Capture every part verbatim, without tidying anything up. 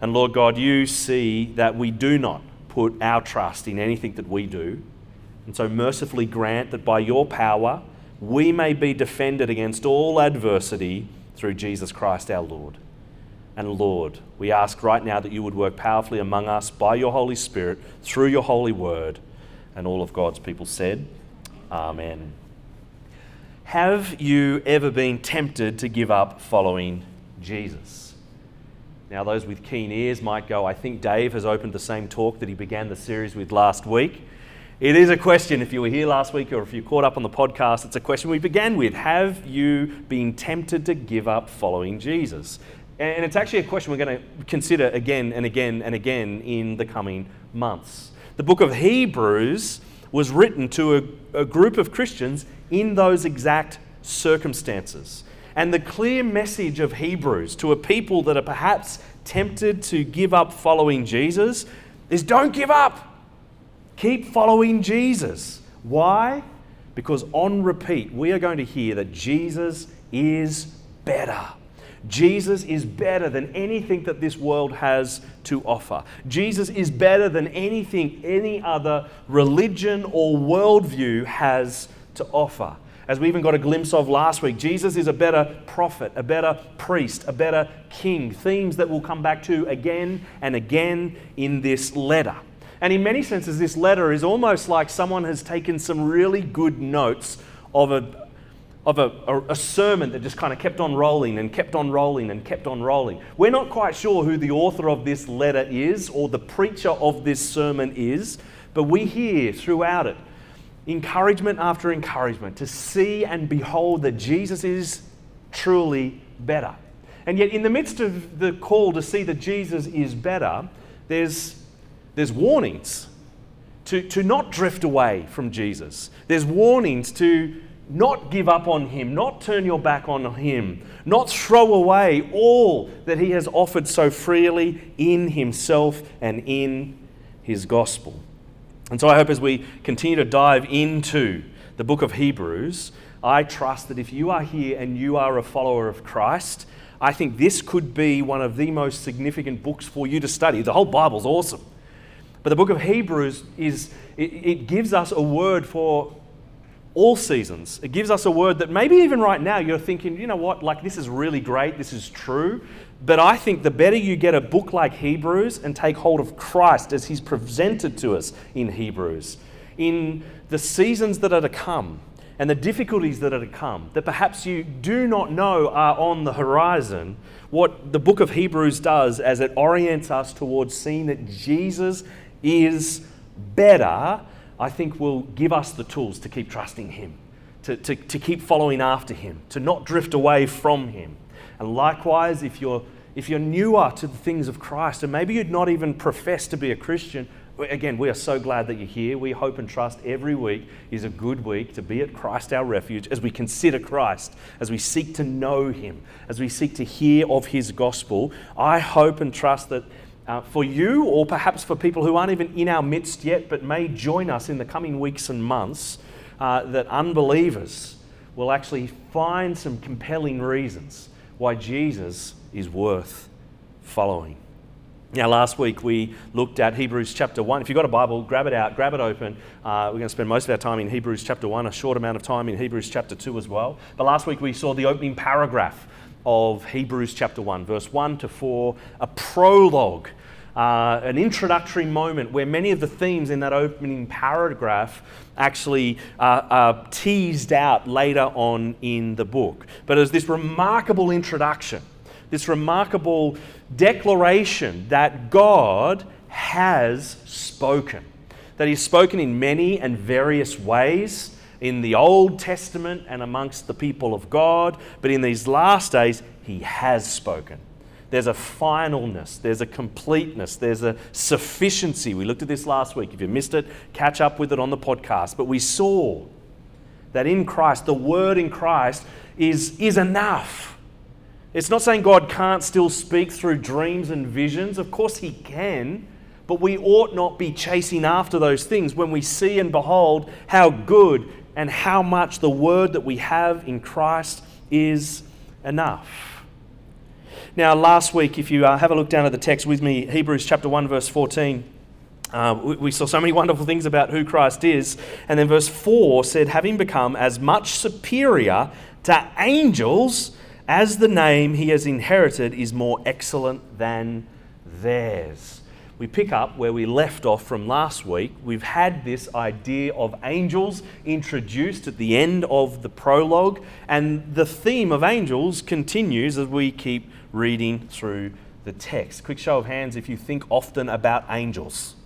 And Lord God, you see that we do not put our trust in anything that we do. And so mercifully grant that by your power, we may be defended against all adversity through Jesus Christ our Lord. And Lord, we ask right now that you would work powerfully among us by your Holy Spirit, through your holy word. And all of God's people said, Amen. Have you ever been tempted to give up following Jesus? Now, those with keen ears might go, I think Dave has opened the same talk that he began the series with last week. It is a question, if you were here last week or if you caught up on the podcast, it's a question we began with. Have you been tempted to give up following Jesus? And it's actually a question we're going to consider again and again and again in the coming months. The book of Hebrews was written to a, a group of Christians in those exact circumstances. And the clear message of Hebrews to a people that are perhaps tempted to give up following Jesus is don't give up. Keep following Jesus. Why? Because on repeat, we are going to hear that Jesus is better. Jesus is better than anything that this world has to offer. Jesus is better than anything any other religion or worldview has to offer. As we even got a glimpse of last week, Jesus is a better prophet, a better priest, a better king. Themes that we'll come back to again and again in this letter. And in many senses, this letter is almost like someone has taken some really good notes of a of a, a, a sermon that just kind of kept on rolling and kept on rolling and kept on rolling. We're not quite sure who the author of this letter is or the preacher of this sermon is, but we hear throughout it encouragement after encouragement to see and behold that Jesus is truly better. And yet in the midst of the call to see that Jesus is better, there's, there's warnings to, to not drift away from Jesus. There's warnings to not give up on him, not turn your back on him, not throw away all that he has offered so freely in himself and in his gospel. And so I hope as we continue to dive into the book of Hebrews, I trust that if you are here and you are a follower of Christ, I think this could be one of the most significant books for you to study. The whole Bible's awesome. But the book of Hebrews is, it, it gives us a word for all seasons. It gives us a word that maybe even right now you're thinking, you know what, like this is really great, this is true. But I think the better you get a book like Hebrews and take hold of Christ as he's presented to us in Hebrews, in the seasons that are to come and the difficulties that are to come, that perhaps you do not know are on the horizon, what the book of Hebrews does as it orients us towards seeing that Jesus is better, I think will give us the tools to keep trusting him, to, to, to keep following after him, to not drift away from him. And likewise, if you're, if you're newer to the things of Christ, and maybe you'd not even profess to be a Christian, again, we are so glad that you're here. We hope and trust every week is a good week to be at Christ our refuge as we consider Christ, as we seek to know him, as we seek to hear of his gospel. I hope and trust that Uh, for you, or perhaps for people who aren't even in our midst yet, but may join us in the coming weeks and months, uh, that unbelievers will actually find some compelling reasons why Jesus is worth following. Now, last week we looked at Hebrews chapter one. If you've got a Bible, grab it out, grab it open. Uh, we're going to spend most of our time in Hebrews chapter one, a short amount of time in Hebrews chapter two as well. But last week we saw the opening paragraph of Hebrews chapter one, verse one to four, a prologue, uh, an introductory moment where many of the themes in that opening paragraph actually uh, are teased out later on in the book. But as this remarkable introduction, this remarkable declaration that God has spoken, that he's spoken in many and various ways, in the Old Testament and amongst the people of God, but in these last days, he has spoken. There's a finalness, there's a completeness, there's a sufficiency. We looked at this last week. If you missed it, catch up with it on the podcast. But we saw that in Christ, the word in Christ is, is enough. It's not saying God can't still speak through dreams and visions. Of course he can. But we ought not be chasing after those things when we see and behold how good and how much the word that we have in Christ is enough. Now, last week, if you uh, have a look down at the text with me, Hebrews chapter one, verse fourteen, uh, we, we saw so many wonderful things about who Christ is. And then verse four said, having become as much superior to angels as the name he has inherited is more excellent than theirs. We pick up where we left off from last week. We've had this idea of angels introduced at the end of the prologue, and the theme of angels continues as we keep reading through the text. Quick show of hands if you think often about angels.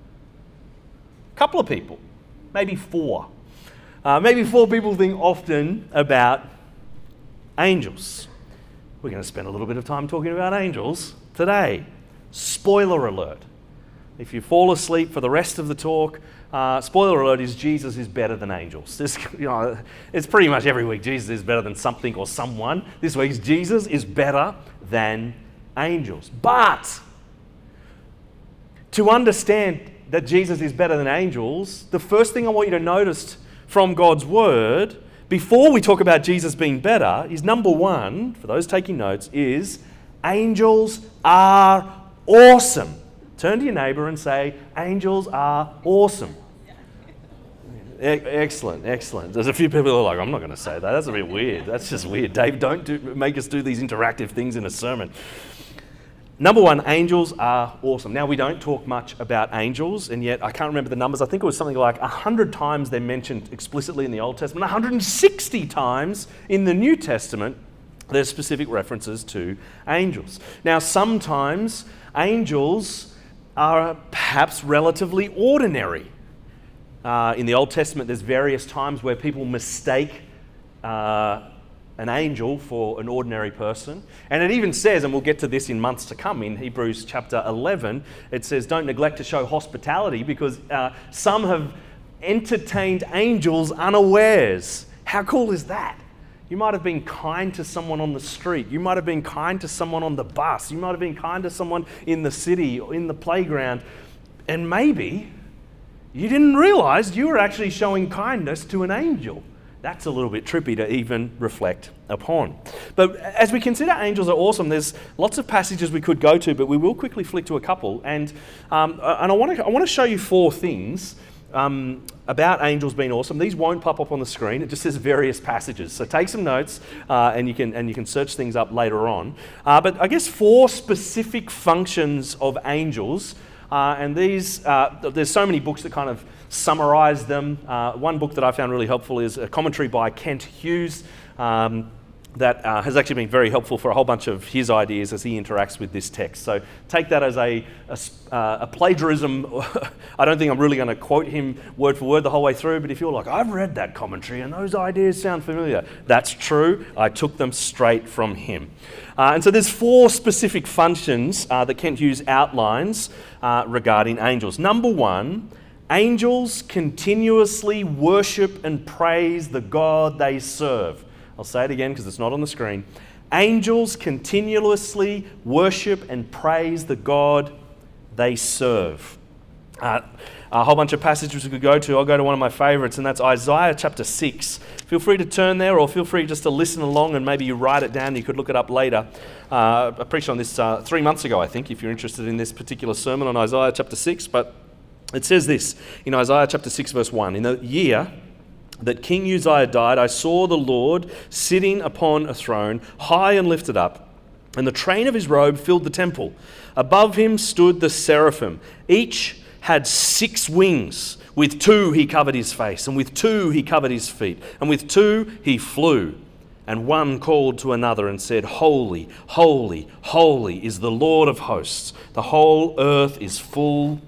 A couple of people, maybe four. Uh, maybe four people think often about angels. We're going to spend a little bit of time talking about angels today. Spoiler alert. If you fall asleep for the rest of the talk, uh, spoiler alert is Jesus is better than angels. This, you know, it's pretty much every week Jesus is better than something or someone. This week's Jesus is better than angels. But to understand that Jesus is better than angels, the first thing I want you to notice from God's word, before we talk about Jesus being better, is number one, for those taking notes, is angels are awesome. Turn to your neighbour and say, angels are awesome. E- excellent, excellent. There's a few people who are like, I'm not going to say that. That's a bit weird. That's just weird. Dave, don't do, make us do these interactive things in a sermon. Number one, angels are awesome. Now, we don't talk much about angels, and yet I can't remember the numbers. I think it was something like one hundred times they're mentioned explicitly in the Old Testament, one hundred sixty times in the New Testament. There's specific references to angels. Now, sometimes angels are perhaps relatively ordinary. Uh, in the Old Testament, there's various times where people mistake uh, an angel for an ordinary person. And it even says, and we'll get to this in months to come, in Hebrews chapter eleven, it says, don't neglect to show hospitality because uh, some have entertained angels unawares. How cool is that? You might have been kind to someone on the street. You might have been kind to someone on the bus. You might have been kind to someone in the city or in the playground. And maybe you didn't realize you were actually showing kindness to an angel. That's a little bit trippy to even reflect upon. But as we consider angels are awesome, there's lots of passages we could go to, but we will quickly flick to a couple. And, um, and I want to I want to show you four things Um, about angels being awesome. These won't pop up on the screen. It just says various passages. So take some notes uh, and you can and you can search things up later on. Uh, but I guess four specific functions of angels. Uh, and these, uh, there's so many books that kind of summarize them. Uh, one book that I found really helpful is a commentary by Kent Hughes. Um, that uh, has actually been very helpful for a whole bunch of his ideas as he interacts with this text. So take that as a, a, uh, a plagiarism. I don't think I'm really going to quote him word for word the whole way through, but if you're like, I've read that commentary and those ideas sound familiar, that's true. I took them straight from him. Uh, and so there's four specific functions uh, that Kent Hughes outlines uh, regarding angels. Number one, angels continuously worship and praise the God they serve. I'll say it again because it's not on the screen. Angels continuously worship and praise the God they serve. Uh, a whole bunch of passages we could go to. I'll go to one of my favourites, and that's Isaiah chapter six. Feel free to turn there, or feel free just to listen along, and maybe you write it down. You could look it up later. Uh, I preached on this uh, three months ago, I think, if you're interested in this particular sermon on Isaiah chapter six. But it says this in Isaiah chapter six, verse one. In the year that King Uzziah died, I saw the Lord sitting upon a throne, high and lifted up, and the train of his robe filled the temple. Above him stood the seraphim. Each had six wings. With two he covered his face, and with two he covered his feet, and with two he flew. And one called to another and said, Holy, holy, holy is the Lord of hosts. The whole earth is full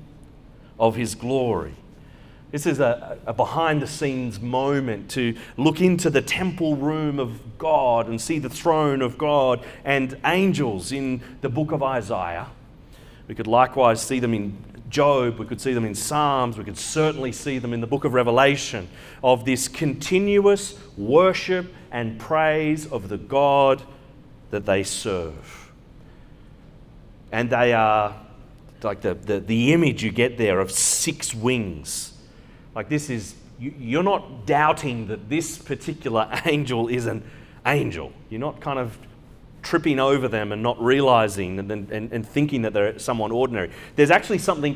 of his glory. This is a, a behind-the-scenes moment to look into the temple room of God and see the throne of God and angels in the book of Isaiah. We could likewise see them in Job, we could see them in Psalms, we could certainly see them in the book of Revelation, of this continuous worship and praise of the God that they serve. And they are like the, the, the image you get there of six wings. Like this is, you, you're not doubting that this particular angel is an angel. You're not kind of tripping over them and not realizing and, and, and thinking that they're someone ordinary. There's actually something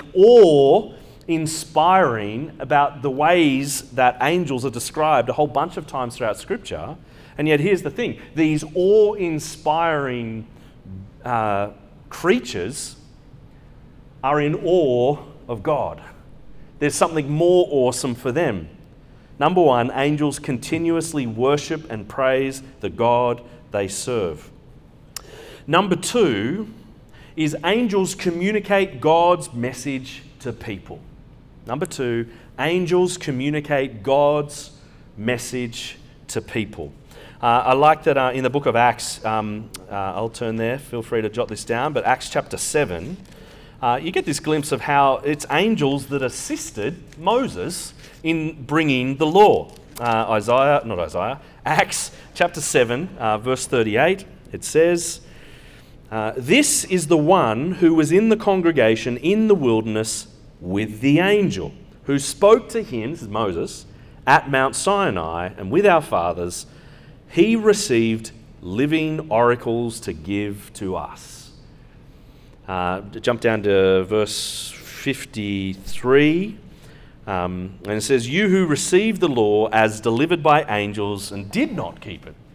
awe-inspiring about the ways that angels are described a whole bunch of times throughout Scripture. And yet here's the thing, these awe-inspiring uh, creatures are in awe of God. There's something more awesome for them. Number one, angels continuously worship and praise the God they serve. Number two is angels communicate God's message to people. Number two, angels communicate God's message to people. Uh, I like that uh, in the book of Acts, um, uh, I'll turn there, feel free to jot this down, but Acts chapter seven, uh, you get this glimpse of how it's angels that assisted Moses in bringing the law. Uh, Isaiah, not Isaiah, Acts chapter seven, uh, verse thirty-eight, it says, uh, "This is the one who was in the congregation in the wilderness with the angel, who spoke to him," this is Moses, "at Mount Sinai, and with our fathers, he received living oracles to give to us." Uh, jump down to verse fifty-three. Um, and it says, "You who received the law as delivered by angels and did not keep it."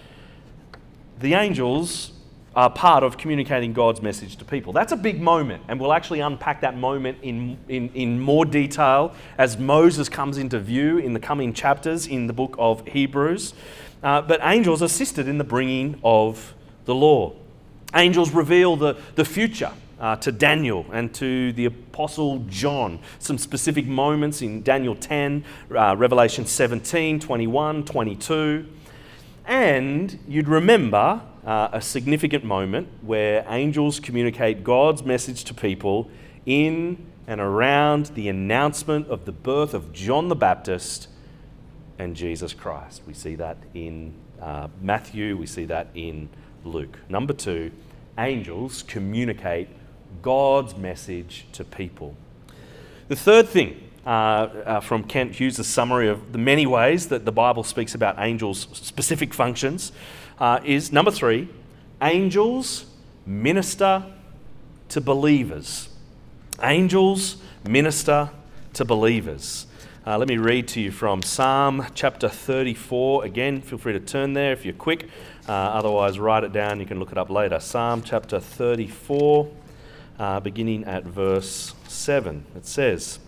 The angels are part of communicating God's message to people. That's a big moment, and we'll actually unpack that moment in, in, in more detail as Moses comes into view in the coming chapters in the book of Hebrews. Uh, but angels assisted in the bringing of the law. Angels reveal the, the future Uh, to Daniel and to the Apostle John. Some specific moments in Daniel ten, uh, Revelation seventeen, twenty-one, twenty-two. And you'd remember uh, a significant moment where angels communicate God's message to people in and around the announcement of the birth of John the Baptist and Jesus Christ. We see that in uh, Matthew, we see that in Luke. Number two, angels communicate God's message to people. The third thing uh, uh, from Kent Hughes' summary of the many ways that the Bible speaks about angels' specific functions uh, is, number three, angels minister to believers. Angels minister to believers. Uh, let me read to you from Psalm chapter thirty-four. Again, feel free to turn there if you're quick. Uh, otherwise, write it down. You can look it up later. Psalm chapter thirty-four. Uh, beginning at verse seven. It says,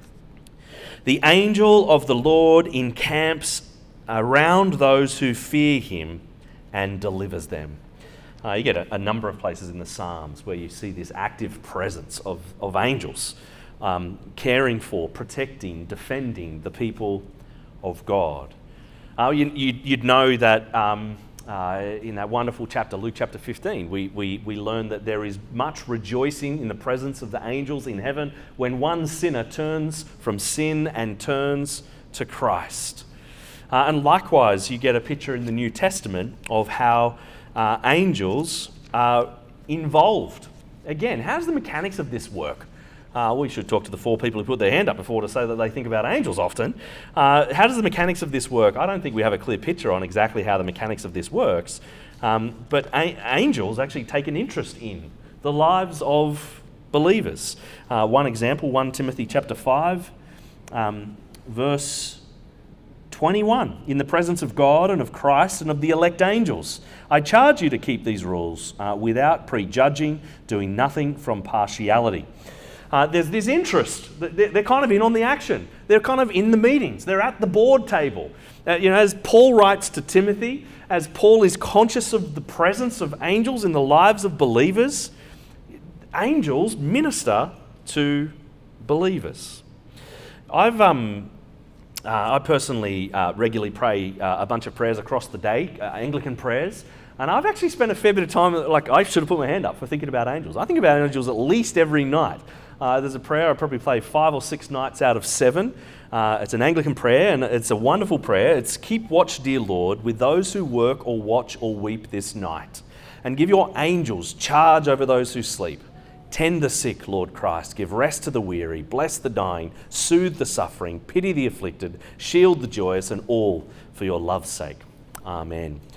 "The angel of the Lord encamps around those who fear him and delivers them." Uh, you get a, a number of places in the Psalms where you see this active presence of, of angels um, caring for, protecting, defending the people of God. Uh, you, you, you'd know that um, Uh, in that wonderful chapter, Luke chapter fifteen, we, we, we learn that there is much rejoicing in the presence of the angels in heaven when one sinner turns from sin and turns to Christ. Uh, and likewise, you get a picture in the New Testament of how uh, angels are involved. Again, how does the mechanics of this work? Uh, we should talk to the four people who put their hand up before to say that they think about angels often. Uh, how does the mechanics of this work? I don't think we have a clear picture on exactly how the mechanics of this works, um, but a- angels actually take an interest in the lives of believers. Uh, one example, First Timothy chapter five, um, verse twenty-one, "In the presence of God and of Christ and of the elect angels, I charge you to keep these rules uh, without prejudging, doing nothing from partiality." Uh, there's this interest. They're, they're kind of in on the action. They're kind of in the meetings. They're at the board table. Uh, you know, as Paul writes to Timothy, as Paul is conscious of the presence of angels in the lives of believers, angels minister to believers. I've um, uh, I personally uh, regularly pray uh, a bunch of prayers across the day, uh, Anglican prayers. And I've actually spent a fair bit of time, like I should have put my hand up for thinking about angels. I think about angels at least every night. Uh, there's a prayer I probably play five or six nights out of seven. Uh, it's an Anglican prayer, and it's a wonderful prayer. It's, "Keep watch, dear Lord, with those who work or watch or weep this night, and give your angels charge over those who sleep. Tend the sick, Lord Christ. Give rest to the weary. Bless the dying. Soothe the suffering. Pity the afflicted. Shield the joyous, and all for your love's sake. Amen."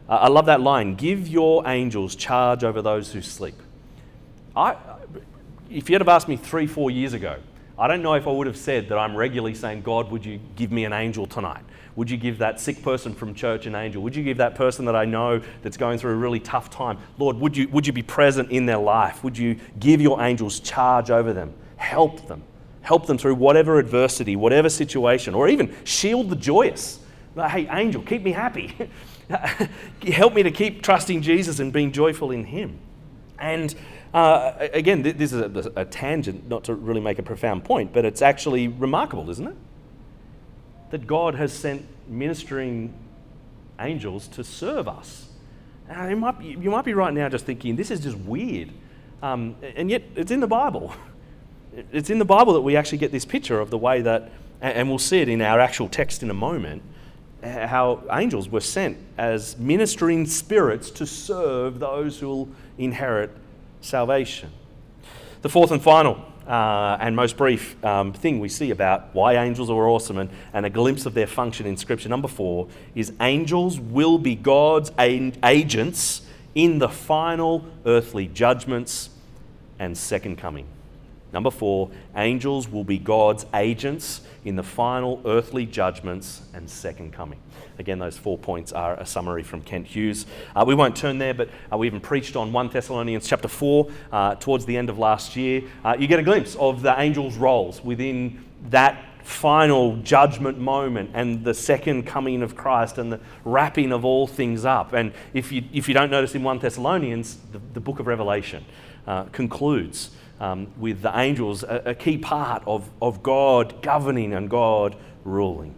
Uh, I love that line, give your angels charge over those who sleep. I, if you had have asked me three, four years ago, I don't know if I would have said that I'm regularly saying, God, would you give me an angel tonight? Would you give that sick person from church an angel? Would you give that person that I know that's going through a really tough time? Lord, would you, would you be present in their life? Would you give your angels charge over them? Help them. Help them through whatever adversity, whatever situation, or even shield the joyous. Like, hey, angel, keep me happy. Help me to keep trusting Jesus and being joyful in him. And uh, again, this is a, a tangent, not to really make a profound point, but it's actually remarkable, isn't it? That God has sent ministering angels to serve us. Uh, you, might be, you might be right now just thinking, this is just weird. Um, and yet, it's in the Bible. It's in the Bible that we actually get this picture of the way that, and we'll see it in our actual text in a moment, how angels were sent as ministering spirits to serve those who will inherit salvation. The fourth and final uh, and most brief um, thing we see about why angels are awesome and, and a glimpse of their function in Scripture, number four, is angels will be God's a- agents in the final earthly judgments and second coming. Number four, angels will be God's agents in the final earthly judgments and second coming. Again, those four points are a summary from Kent Hughes. Uh, we won't turn there, but uh, we even preached on First Thessalonians chapter four uh, towards the end of last year. Uh, you get a glimpse of the angels' roles within that final judgment moment and the second coming of Christ and the wrapping of all things up. And if you if you don't notice in First Thessalonians, the, the book of Revelation uh, concludes Um, with the angels, a, a key part of, of God governing and God ruling.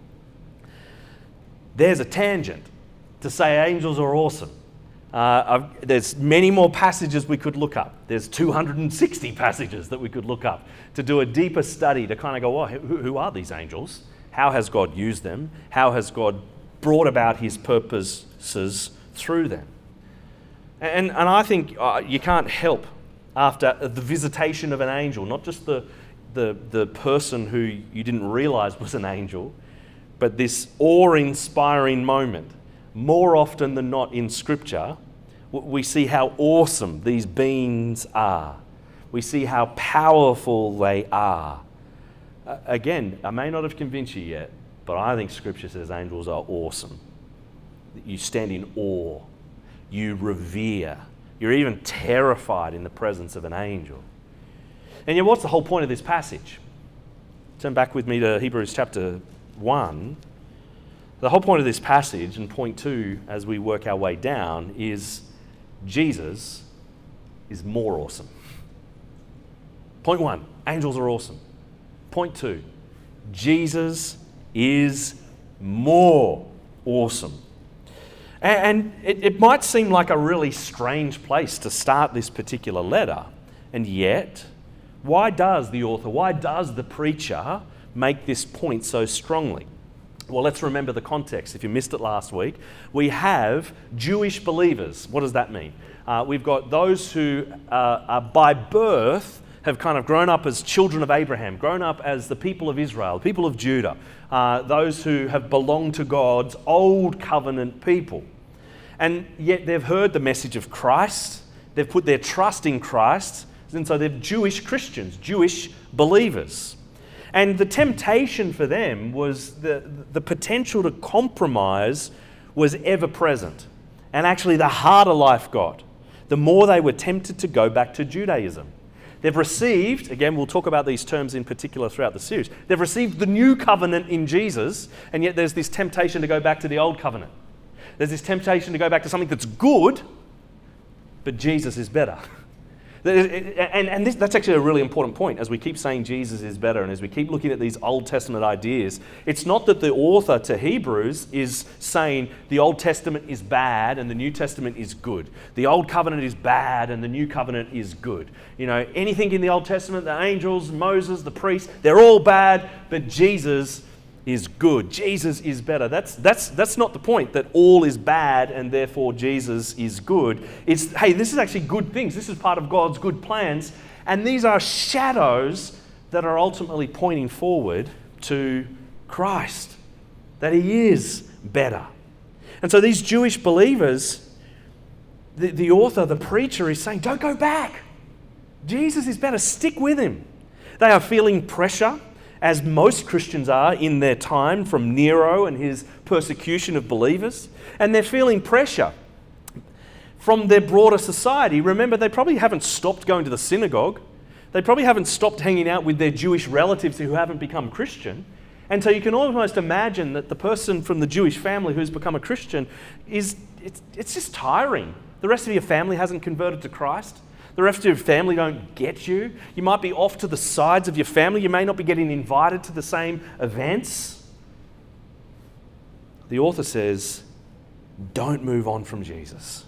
There's a tangent to say angels are awesome. Uh, I've, there's many more passages we could look up. There's two hundred sixty passages that we could look up to do a deeper study to kind of go, oh, who, who are these angels? How has God used them? How has God brought about his purposes through them? And, and I think uh, you can't help after the visitation of an angel, not just the, the, the person who you didn't realize was an angel, but this awe-inspiring moment. More often than not in Scripture, we see how awesome these beings are. We see how powerful they are. Uh, again, I may not have convinced you yet, but I think Scripture says angels are awesome. You stand in awe. You revere. You're even terrified in the presence of an angel. And yet, what's the whole point of this passage? Turn back with me to Hebrews chapter one. The whole point of this passage, and point two as we work our way down, is Jesus is more awesome. Point one, angels are awesome. Point two, Jesus is more awesome. And it, it might seem like a really strange place to start this particular letter. And yet, why does the author, why does the preacher make this point so strongly? Well, let's remember the context. If you missed it last week, we have Jewish believers. What does that mean? Uh, we've got those who uh, are by birth have kind of grown up as children of Abraham, grown up as the people of Israel, the people of Judah, uh, those who have belonged to God's old covenant people. And yet they've heard the message of Christ, they've put their trust in Christ, and so they're Jewish Christians, Jewish believers. And the temptation for them was the, the potential to compromise was ever present. And actually the harder life got, the more they were tempted to go back to Judaism. They've received, again, we'll talk about these terms in particular throughout the series, they've received the new covenant in Jesus, and yet there's this temptation to go back to the old covenant. There's this temptation to go back to something that's good, but Jesus is better. And, and this, that's actually a really important point as we keep saying Jesus is better and as we keep looking at these Old Testament ideas. It's not that the author to Hebrews is saying the Old Testament is bad and the New Testament is good. The Old Covenant is bad and the New Covenant is good. You know, anything in the Old Testament, the angels, Moses, the priests, they're all bad, but Jesus is good. Jesus is better. That's that's that's not the point, that all is bad and therefore Jesus is good. It's, hey, this is actually good things. This is part of God's good plans. And these are shadows that are ultimately pointing forward to Christ, that he is better. And so these Jewish believers, the, the author, the preacher is saying, don't go back. Jesus is better. Stick with him. They are feeling pressure, as most Christians are in their time, from Nero and his persecution of believers. And they're feeling pressure from their broader society. Remember, they probably haven't stopped going to the synagogue. They probably haven't stopped hanging out with their Jewish relatives who haven't become Christian. And so you can almost imagine that the person from the Jewish family who's become a Christian is, it's, it's just tiring. The rest of your family hasn't converted to Christ. The rest of your family don't get you. You might be off to the sides of your family. You may not be getting invited to the same events. The author says, don't move on from Jesus.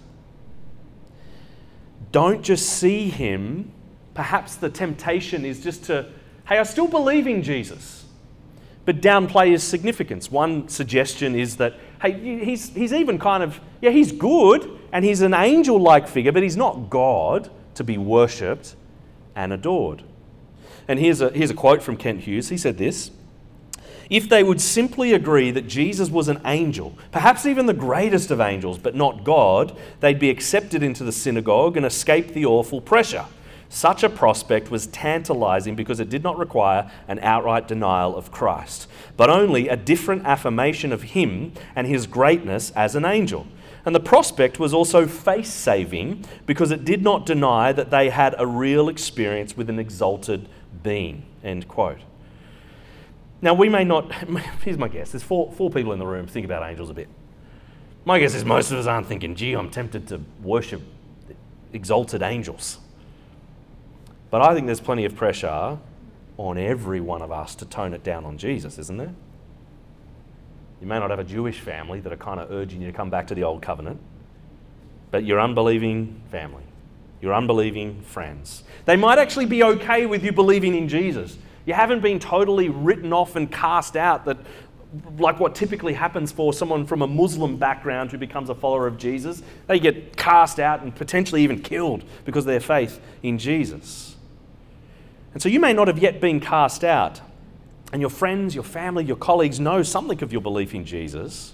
Don't just see him. Perhaps the temptation is just to, hey, I still believe in Jesus, but downplay his significance. One suggestion is that, hey, he's, he's even kind of, yeah, he's good and he's an angel-like figure, but he's not God to be worshipped and adored. And here's a, here's a quote from Kent Hughes. He said this: if they would simply agree that Jesus was an angel, perhaps even the greatest of angels, but not God, they'd be accepted into the synagogue and escape the awful pressure. Such a prospect was tantalizing because it did not require an outright denial of Christ, but only a different affirmation of him and his greatness as an angel. And the prospect was also face-saving because it did not deny that they had a real experience with an exalted being. End quote. Now, we may not, here's my guess, there's four, four people in the room think about angels a bit. My guess is most of us aren't thinking, gee, I'm tempted to worship exalted angels. But I think there's plenty of pressure on every one of us to tone it down on Jesus, isn't there? You may not have a Jewish family that are kind of urging you to come back to the old covenant, but your unbelieving family, your unbelieving friends, they might actually be okay with you believing in Jesus. You haven't been totally written off and cast out, that, like what typically happens for someone from a Muslim background who becomes a follower of Jesus. They get cast out and potentially even killed because of their faith in Jesus. And so you may not have yet been cast out, and your friends, your family, your colleagues know something of your belief in Jesus.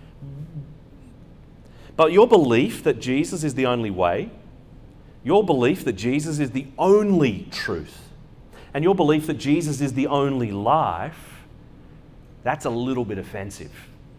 But your belief that Jesus is the only way, your belief that Jesus is the only truth, and your belief that Jesus is the only life, that's a little bit offensive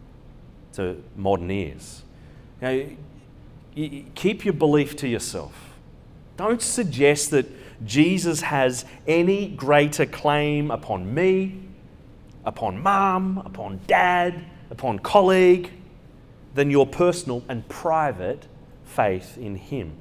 to modern ears. Now, you keep your belief to yourself. Don't suggest that Jesus has any greater claim upon me, upon mum, upon dad, upon colleague, than your personal and private faith in him.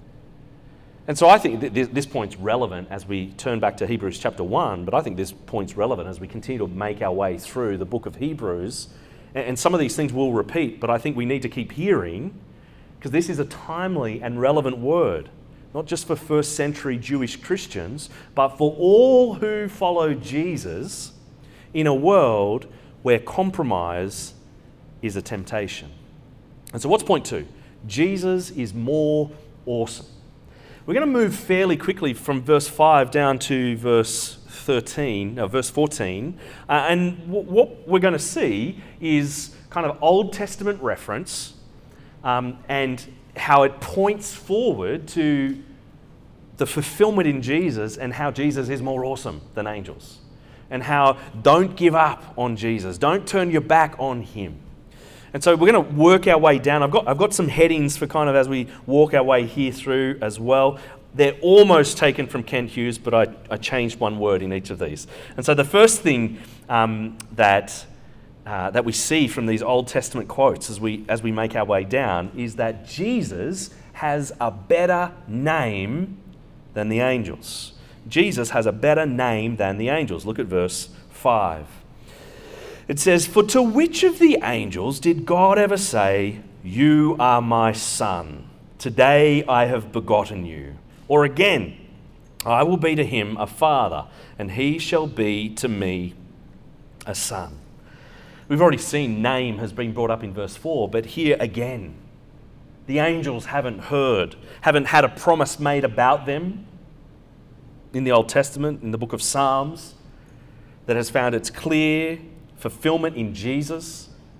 And so I think that this point's relevant as we turn back to Hebrews chapter one, but I think this point's relevant as we continue to make our way through the book of Hebrews. And some of these things will repeat, but I think we need to keep hearing, because this is a timely and relevant word, not just for first century Jewish Christians, but for all who follow Jesus in a world where compromise is a temptation. And so what's point two? Jesus is more awesome. We're going to move fairly quickly from verse five down to verse thirteen, no, verse fourteen, uh, and w- what we're going to see is kind of Old Testament reference um, and how it points forward to the fulfillment in Jesus and how Jesus is more awesome than angels, and how don't give up on Jesus, don't turn your back on him. And so we're going to work our way down. I've got I've got some headings for kind of as we walk our way here through as well. They're almost taken from Kent Hughes, but I, I changed one word in each of these. And so the first thing um, that uh, that we see from these Old Testament quotes as we as we make our way down is that Jesus has a better name than the angels. Jesus has a better name than the angels. Look at verse five. It says, "For to which of the angels did God ever say, 'You are my son, today I have begotten you'? Or again, 'I will be to him a father, and he shall be to me a son'?" We've already seen name has been brought up in verse four, but here again, the angels haven't heard, haven't had a promise made about them in the Old Testament, in the book of Psalms, that has found its clear fulfillment in Jesus.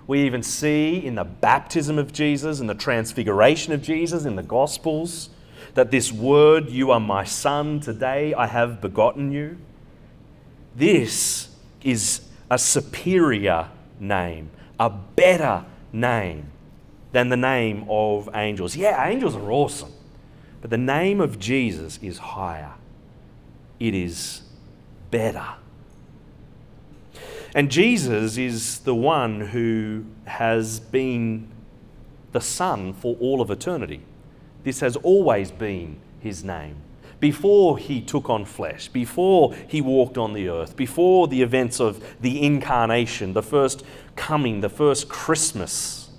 We even see in the baptism of Jesus and the transfiguration of Jesus in the Gospels that this word, "You are my son, today I have begotten you," this is a superior name, a better name than the name of angels. Yeah, angels are awesome, but the name of Jesus is higher. It is better. And Jesus is the one who has been the Son for all of eternity. This has always been his name. Before he took on flesh, before he walked on the earth, before the events of the incarnation, the first coming, the first Christmas,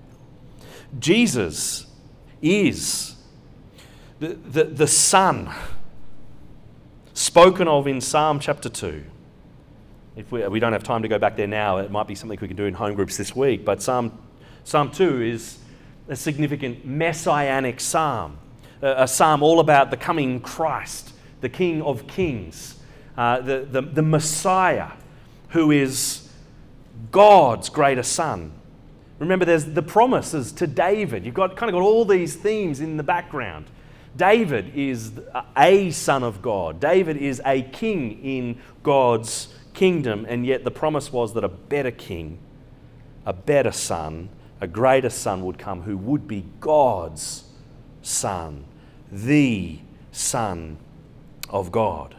Jesus is the, the, the Son spoken of in Psalm chapter two. If we, we don't have time to go back there now, it might be something we can do in home groups this week, but Psalm, Psalm two is a significant messianic psalm, a, a psalm all about the coming Christ, the King of Kings, uh, the, the, the Messiah, who is God's greater Son. Remember, there's the promises to David. You've got kind of got all these themes in the background. David is a son of God. David is a king in God's kingdom, and yet the promise was that a better king, a better son, a greater son would come who would be God's son, the Son of God.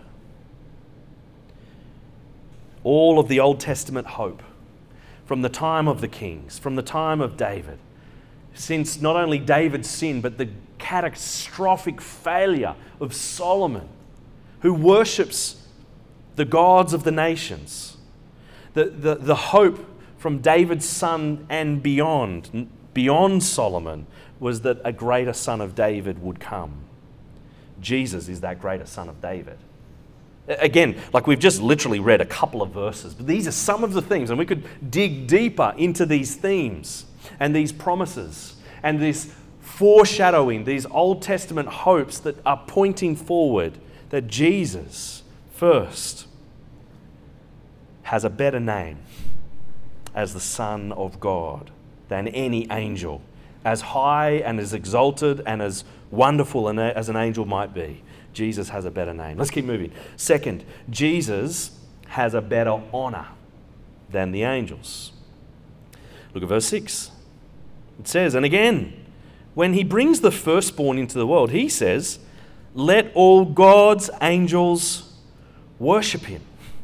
All of the Old Testament hope from the time of the kings, from the time of David, since not only David's sin, but the catastrophic failure of Solomon, who worships the gods of the nations. The, the, the hope from David's son and beyond, beyond Solomon, was that a greater son of David would come. Jesus is that greater son of David. Again, like we've just literally read a couple of verses, but these are some of the themes, and we could dig deeper into these themes and these promises and this foreshadowing, these Old Testament hopes that are pointing forward that Jesus first has a better name as the Son of God than any angel, as high and as exalted and as wonderful as an angel might be. Jesus has a better name. Let's keep moving. Second, Jesus has a better honor than the angels. Look at verse six. It says, and again, when he brings the firstborn into the world, he says, let all God's angels worship him.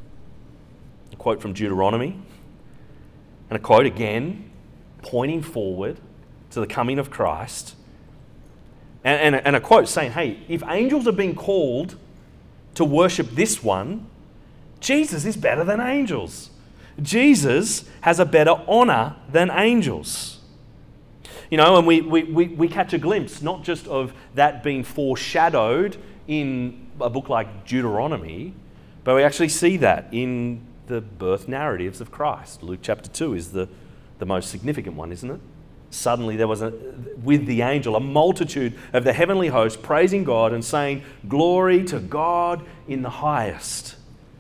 A quote from Deuteronomy, and a quote again, pointing forward to the coming of Christ. And, and, and a quote saying, hey, if angels are being called to worship this one, Jesus is better than angels. Jesus has a better honor than angels. You know, and we, we, we, we catch a glimpse not just of that being foreshadowed in a book like Deuteronomy, but we actually see that in the birth narratives of Christ. Luke chapter two is the, the most significant one, isn't it? Suddenly there was, a, with the angel, a multitude of the heavenly host praising God and saying, glory to God in the highest.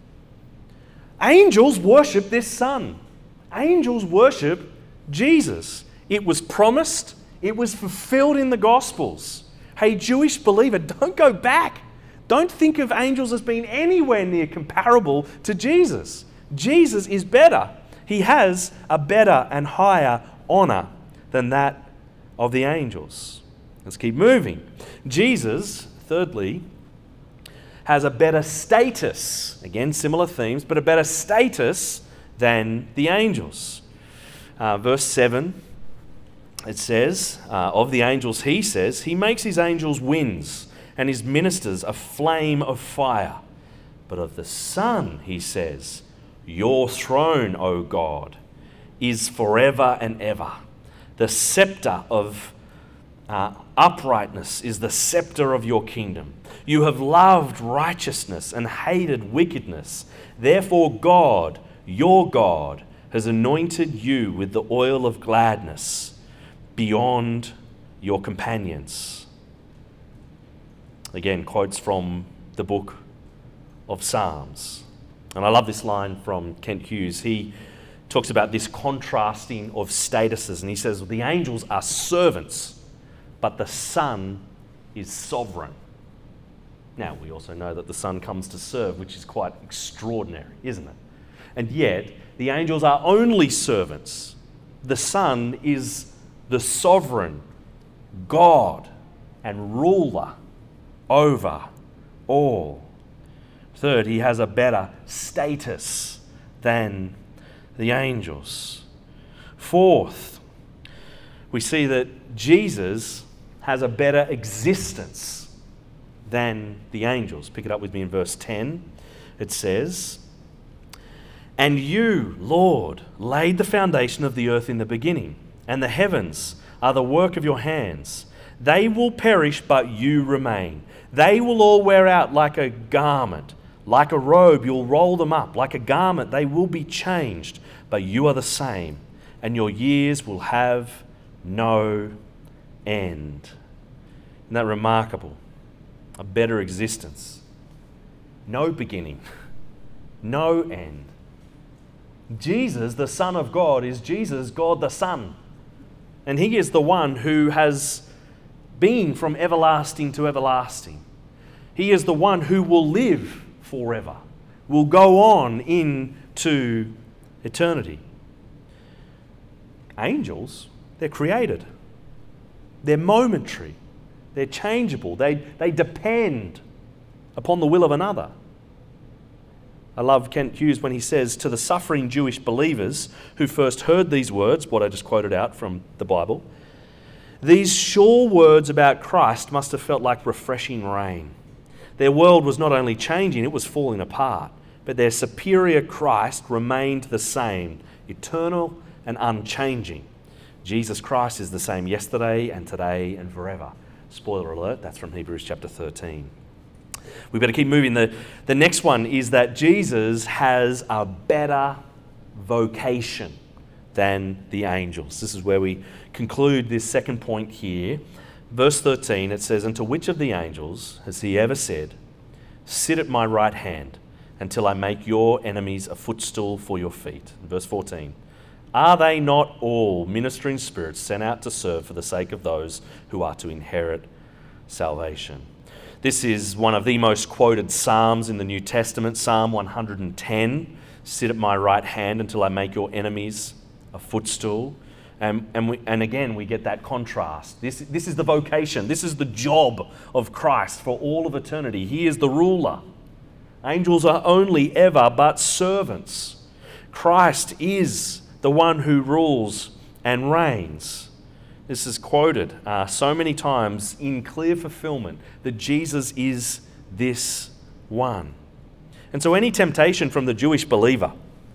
Angels worship this Son. Angels worship Jesus. It was promised. It was fulfilled in the Gospels. Hey, Jewish believer, don't go back. Don't think of angels as being anywhere near comparable to Jesus. Jesus is better. He has a better and higher honor than that of the angels. Let's keep moving. Jesus, thirdly, has a better status. Again, similar themes, but a better status than the angels. Uh, verse seven, it says, uh, of the angels he says, he makes his angels winds and his ministers a flame of fire. But of the Son, he says, your throne, O God, is forever and ever. The scepter of uh, uprightness is the scepter of your kingdom. You have loved righteousness and hated wickedness. Therefore God, your God, has anointed you with the oil of gladness beyond your companions. Again, quotes from the book of Psalms. And I love this line from Kent Hughes. He talks about this contrasting of statuses, and he says the angels are servants, but the Son is sovereign. Now, we also know that the Son comes to serve, which is quite extraordinary, isn't it? And yet, the angels are only servants. The Son is the sovereign God and ruler over all. Third, he has a better status than the angels. Fourth, we see that Jesus has a better existence than the angels. Pick it up with me in verse ten. It says, "And you, Lord, laid the foundation of the earth in the beginning, and the heavens are the work of your hands. They will perish, but you remain. They will all wear out like a garment. Like a robe, you'll roll them up. Like a garment, they will be changed. But you are the same, and your years will have no end." Isn't that remarkable? A better existence. No beginning. No end. Jesus, the Son of God, is Jesus, God the Son. And he is the one who has been from everlasting to everlasting. He is the one who will live forever, will go on into eternity. Angels, they're created. They're momentary. They're changeable. They, they depend upon the will of another. I love Kent Hughes when he says, to the suffering Jewish believers who first heard these words, what I just quoted out from the Bible, these sure words about Christ must have felt like refreshing rain. Their world was not only changing, it was falling apart, but their superior Christ remained the same, eternal and unchanging. Jesus Christ is the same yesterday and today and forever. Spoiler alert, that's from Hebrews chapter thirteen. We better keep moving. The, the next one is that Jesus has a better vocation than the angels. This is where we conclude this second point here. Verse thirteen, it says, "And to which of the angels has he ever said, 'Sit at my right hand until I make your enemies a footstool for your feet'?" And verse fourteen, "Are they not all ministering spirits sent out to serve for the sake of those who are to inherit salvation?" This is one of the most quoted Psalms in the New Testament, Psalm one hundred ten. "Sit at my right hand until I make your enemies a footstool." And, and, we, and again, we get that contrast. This, this is the vocation. This is the job of Christ for all of eternity. He is the ruler. Angels are only ever but servants. Christ is the one who rules and reigns. This is quoted uh, so many times in clear fulfillment that Jesus is this one. And so any temptation from the Jewish believer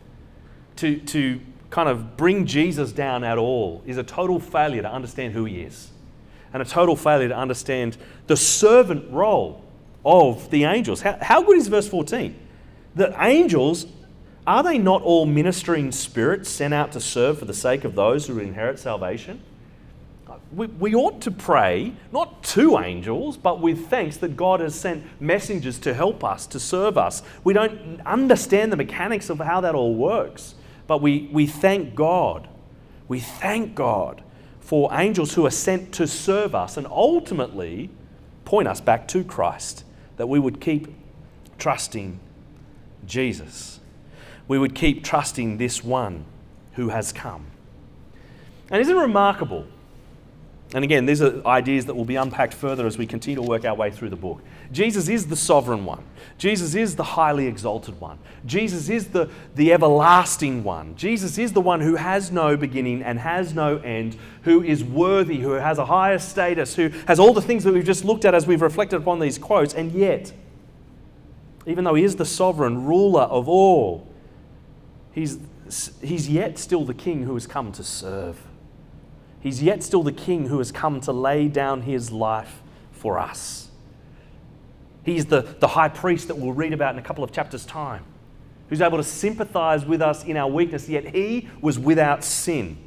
to, to kind of bring Jesus down at all is a total failure to understand who he is, and a total failure to understand the servant role of the angels. How, how good is verse fourteen? The angels, are they not all ministering spirits sent out to serve for the sake of those who inherit salvation? We, we ought to pray, not to angels, but with thanks that God has sent messengers to help us, to serve us. We don't understand the mechanics of how that all works, but we, we thank God. We thank God for angels who are sent to serve us and ultimately point us back to Christ, that we would keep trusting Jesus. We would keep trusting this one who has come. And isn't it remarkable? And again, these are ideas that will be unpacked further as we continue to work our way through the book. Jesus is the sovereign one. Jesus is the highly exalted one. Jesus is the, the everlasting one. Jesus is the one who has no beginning and has no end, who is worthy, who has a higher status, who has all the things that we've just looked at as we've reflected upon these quotes. And yet, even though he is the sovereign ruler of all, he's, he's yet still the king who has come to serve. He's yet still the king who has come to lay down his life for us. He's the, the high priest that we'll read about in a couple of chapters' time, who's able to sympathize with us in our weakness, yet he was without sin.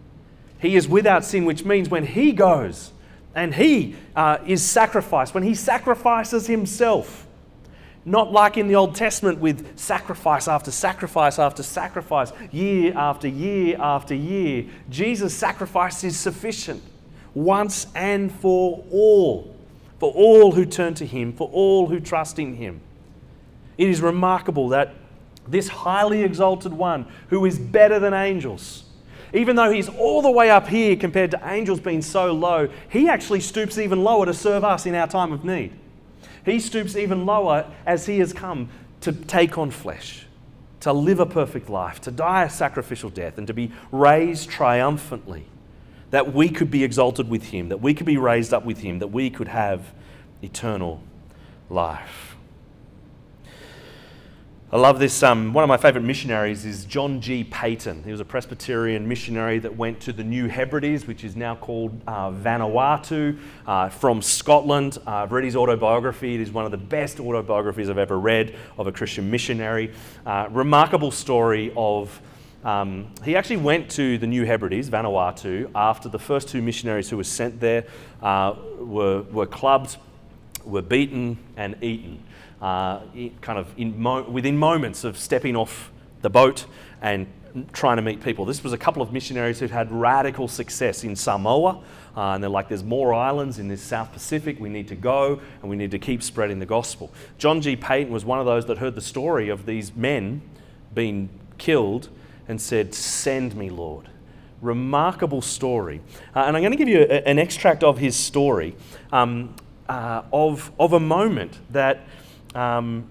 He is without sin, which means when he goes and he uh, is sacrificed, when he sacrifices himself, Not like in the Old Testament with sacrifice after sacrifice after sacrifice, year after year after year. Jesus' sacrifice is sufficient once and for all, for all who turn to him, for all who trust in him. It is remarkable that this highly exalted one, who is better than angels, even though he's all the way up here compared to angels being so low, he actually stoops even lower to serve us in our time of need. He stoops even lower as he has come to take on flesh, to live a perfect life, to die a sacrificial death, and to be raised triumphantly, that we could be exalted with him, that we could be raised up with him, that we could have eternal life. I love this. Um, one of my favourite missionaries is John G. Paton. He was a Presbyterian missionary that went to the New Hebrides, which is now called uh, Vanuatu, uh, from Scotland. Uh, I've read his autobiography. It is one of the best autobiographies I've ever read of a Christian missionary. Uh, remarkable story of... Um, he actually went to the New Hebrides, Vanuatu, after the first two missionaries who were sent there uh, were, were clubbed, were beaten and eaten. Uh, kind of in mo- within moments of stepping off the boat and trying to meet people. This was a couple of missionaries who'd had radical success in Samoa, uh, and they're like, there's more islands in this South Pacific, we need to go and we need to keep spreading the gospel. John G. Paton was one of those that heard the story of these men being killed and said, "Send me, Lord." Remarkable story. Uh, and I'm going to give you a, an extract of his story um, uh, of, of a moment that Um,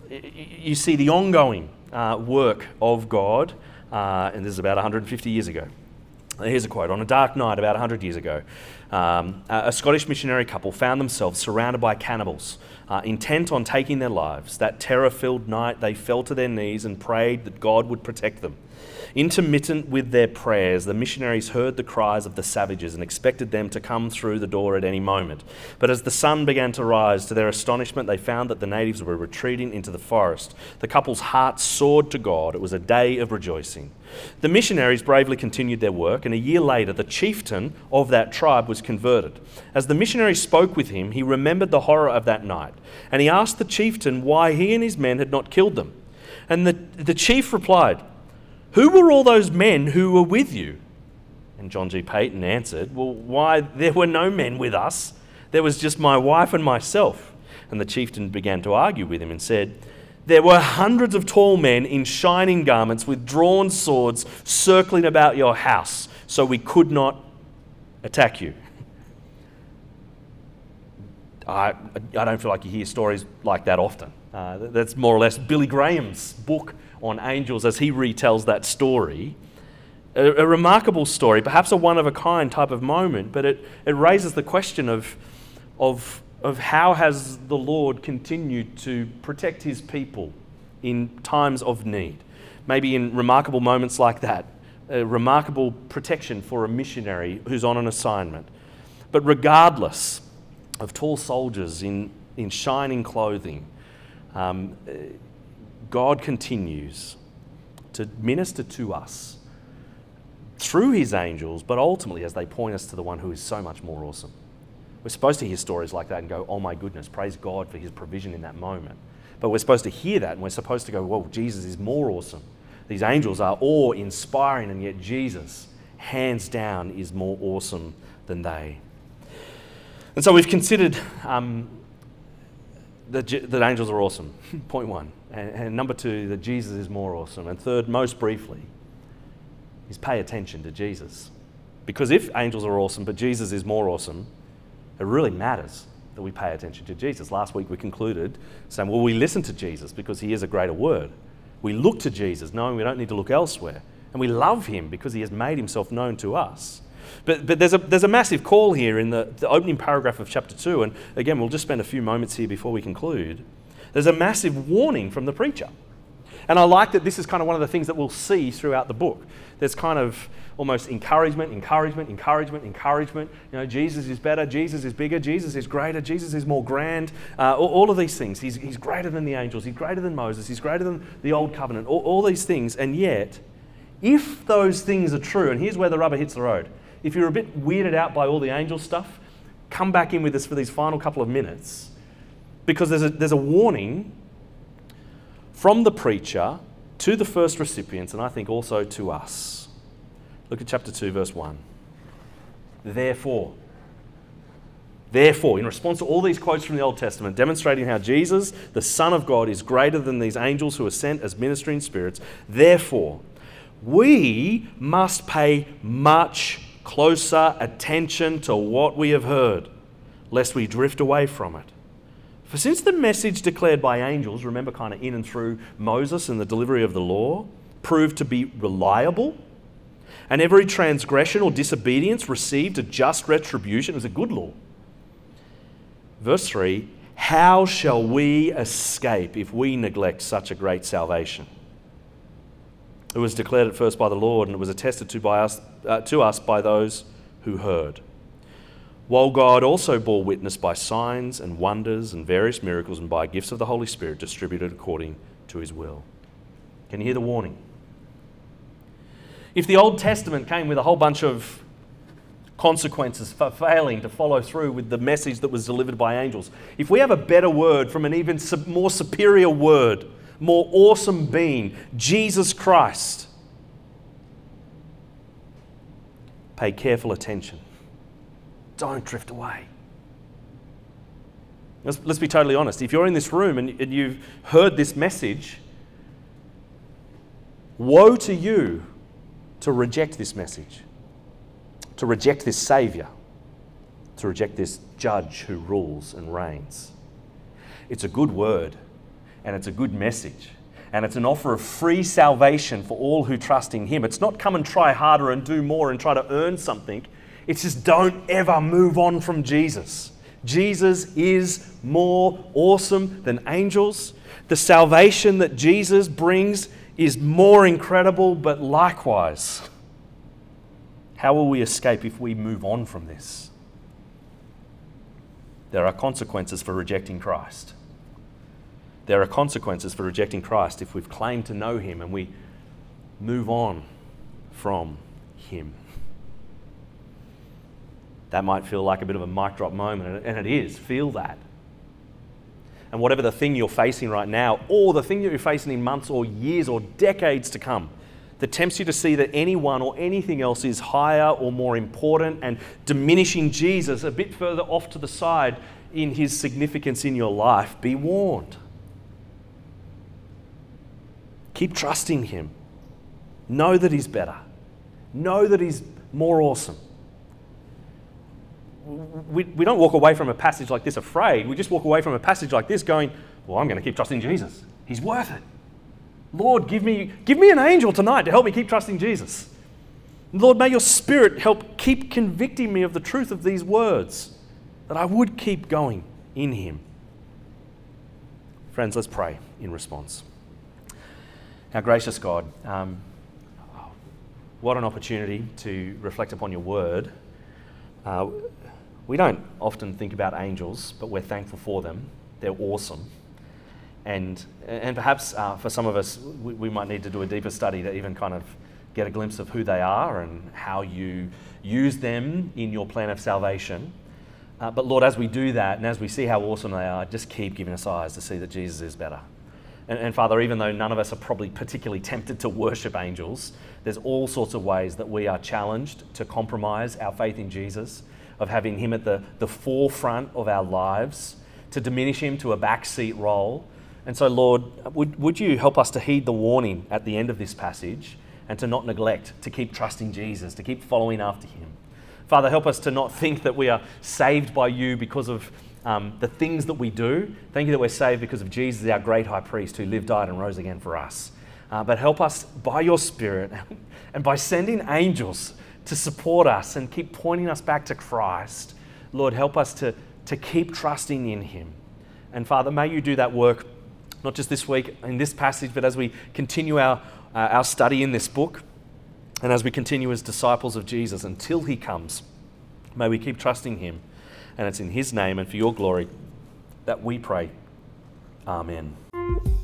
you see the ongoing uh, work of God, uh, and this is about one hundred fifty years ago. Here's a quote. On a dark night about one hundred years ago, um, a Scottish missionary couple found themselves surrounded by cannibals, uh, intent on taking their lives. That terror-filled night, they fell to their knees and prayed that God would protect them. Intermittent with their prayers, the missionaries heard the cries of the savages and expected them to come through the door at any moment. But as the sun began to rise, to their astonishment, they found that the natives were retreating into the forest. The couple's hearts soared to God. It was a day of rejoicing. The missionaries bravely continued their work, and a year later, the chieftain of that tribe was converted. As the missionaries spoke with him, he remembered the horror of that night, and he asked the chieftain why he and his men had not killed them. And the, the chief replied, "Who were all those men who were with you?" And John G. Paton answered, "Well, why, there were no men with us. There was just my wife and myself." And the chieftain began to argue with him and said, "There were hundreds of tall men in shining garments with drawn swords circling about your house, so we could not attack you." I, I don't feel like you hear stories like that often. Uh, that's more or less Billy Graham's book on angels as he retells that story. A, a remarkable story, perhaps a one-of-a-kind type of moment, but it, it raises the question of, of, of how has the Lord continued to protect his people in times of need. Maybe in remarkable moments like that, a remarkable protection for a missionary who's on an assignment. But regardless of tall soldiers in, in shining clothing, um, God continues to minister to us through his angels, but ultimately as they point us to the one who is so much more awesome. We're supposed to hear stories like that and go, "Oh my goodness, praise God for his provision in that moment." But we're supposed to hear that and we're supposed to go, "Well, Jesus is more awesome. These angels are awe-inspiring, and yet Jesus, hands down, is more awesome than they." And so we've considered um, that, that angels are awesome, point one. And, and number two, that Jesus is more awesome. And third, most briefly, is pay attention to Jesus. Because if angels are awesome, but Jesus is more awesome, it really matters that we pay attention to Jesus. Last week we concluded saying, well, we listen to Jesus because he is a greater word. We look to Jesus knowing we don't need to look elsewhere. And we love him because he has made himself known to us. But, but there's, a, there's a massive call here in the, the opening paragraph of chapter two, and again, we'll just spend a few moments here before we conclude. There's a massive warning from the preacher. And I like that this is kind of one of the things that we'll see throughout the book. There's kind of almost encouragement, encouragement, encouragement, encouragement. You know, Jesus is better, Jesus is bigger, Jesus is greater, Jesus is more grand. Uh, all, all of these things. He's, he's greater than the angels, he's greater than Moses, he's greater than the old covenant, all, all these things. And yet, if those things are true, and here's where the rubber hits the road. If you're a bit weirded out by all the angel stuff, come back in with us for these final couple of minutes, because there's a, there's a warning from the preacher to the first recipients, and I think also to us. Look at chapter two, verse one. Therefore, therefore, in response to all these quotes from the Old Testament, demonstrating how Jesus, the Son of God, is greater than these angels who are sent as ministering spirits, therefore, we must pay much closer attention to what we have heard, lest we drift away from it. For since the message declared by angels, remember kind of in and through Moses and the delivery of the law, proved to be reliable, and every transgression or disobedience received a just retribution, it was a good law. Verse three, how shall we escape if we neglect such a great salvation? It was declared at first by the Lord, and it was attested to by us, uh, to us by those who heard. While God also bore witness by signs and wonders and various miracles and by gifts of the Holy Spirit distributed according to his will. Can you hear the warning? If the Old Testament came with a whole bunch of consequences for failing to follow through with the message that was delivered by angels, if we have a better word from an even more superior word, more awesome being, Jesus Christ, pay careful attention. Don't drift away. Let's, let's be totally honest. If you're in this room and, and you've heard this message, woe to you to reject this message, to reject this Saviour, to reject this Judge who rules and reigns. It's a good word, and it's a good message, and it's an offer of free salvation for all who trust in him. It's not come and try harder and do more and try to earn something. It's just don't ever move on from Jesus. Jesus is more awesome than angels. The salvation that Jesus brings is more incredible, but likewise, how will we escape if we move on from this? There are consequences for rejecting Christ. There are consequences for rejecting Christ if we've claimed to know him and we move on from him. That might feel like a bit of a mic drop moment, and it is. Feel that. And whatever the thing you're facing right now, or the thing that you're facing in months or years or decades to come, that tempts you to see that anyone or anything else is higher or more important and diminishing Jesus a bit further off to the side in his significance in your life, be warned. Keep trusting him. Know that he's better. Know that he's more awesome. We, we don't walk away from a passage like this afraid. We just walk away from a passage like this going, well, I'm going to keep trusting Jesus. He's worth it. Lord, give me, give me an angel tonight to help me keep trusting Jesus. Lord, may your Spirit help keep convicting me of the truth of these words, that I would keep going in him. Friends, let's pray in response. Our gracious God, um, what an opportunity to reflect upon your word. Uh, we don't often think about angels, but we're thankful for them. They're awesome. And, and perhaps uh, for some of us, we, we might need to do a deeper study to even kind of get a glimpse of who they are and how you use them in your plan of salvation. Uh, but Lord, as we do that and as we see how awesome they are, just keep giving us eyes to see that Jesus is better. And, and Father, even though none of us are probably particularly tempted to worship angels, there's all sorts of ways that we are challenged to compromise our faith in Jesus, of having him at the, the forefront of our lives, to diminish him to a backseat role. And so, Lord, would, would you help us to heed the warning at the end of this passage and to not neglect, to keep trusting Jesus, to keep following after him. Father, help us to not think that we are saved by you because of um, the things that we do. Thank you that we're saved because of Jesus, our great high priest who lived, died and rose again for us. Uh, but help us by your Spirit and by sending angels to support us and keep pointing us back to Christ. Lord, help us to, to keep trusting in him. And Father, may you do that work, not just this week in this passage, but as we continue our, uh, our study in this book and as we continue as disciples of Jesus until he comes. May we keep trusting him. And it's in his name and for your glory that we pray. Amen.